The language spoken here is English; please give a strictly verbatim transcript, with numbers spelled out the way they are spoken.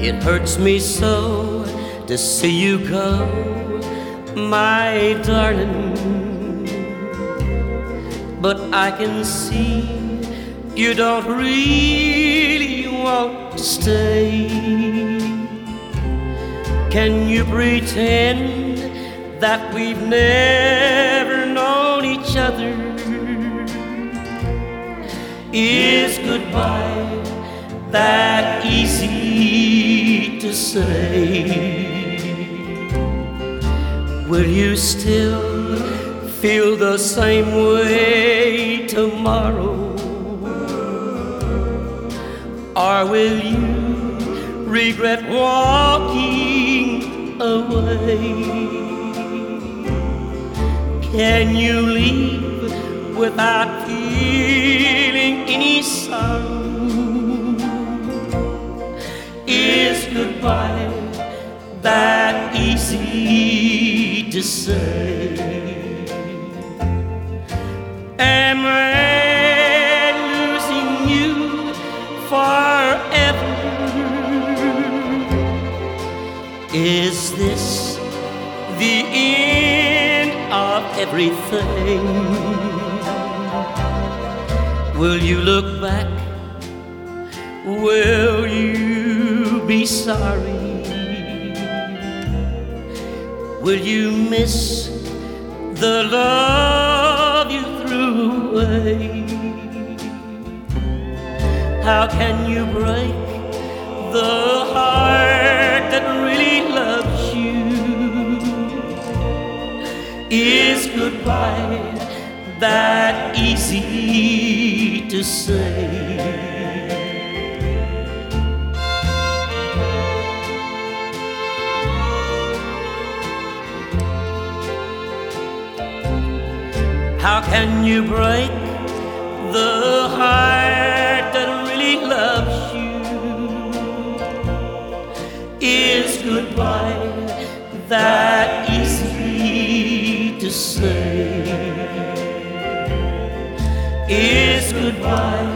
It hurts me so to see you go, my darling. But I can see you don't really want to stay. Can you pretend that we've never known each other? Is goodbye that easy to say? Will you still feel the same way tomorrow? Or will you regret walking away? Can you leave without feeling any sorrow? Is goodbye that easy to say? Am I losing you forever? Is this the end of everything? Will you look back? Will you be sorry? Will you miss the love you threw away? How can you break the heart that really loves you? Is goodbye that easy to say? How can you break the heart that really loves you? Is goodbye that easy to say? Is goodbye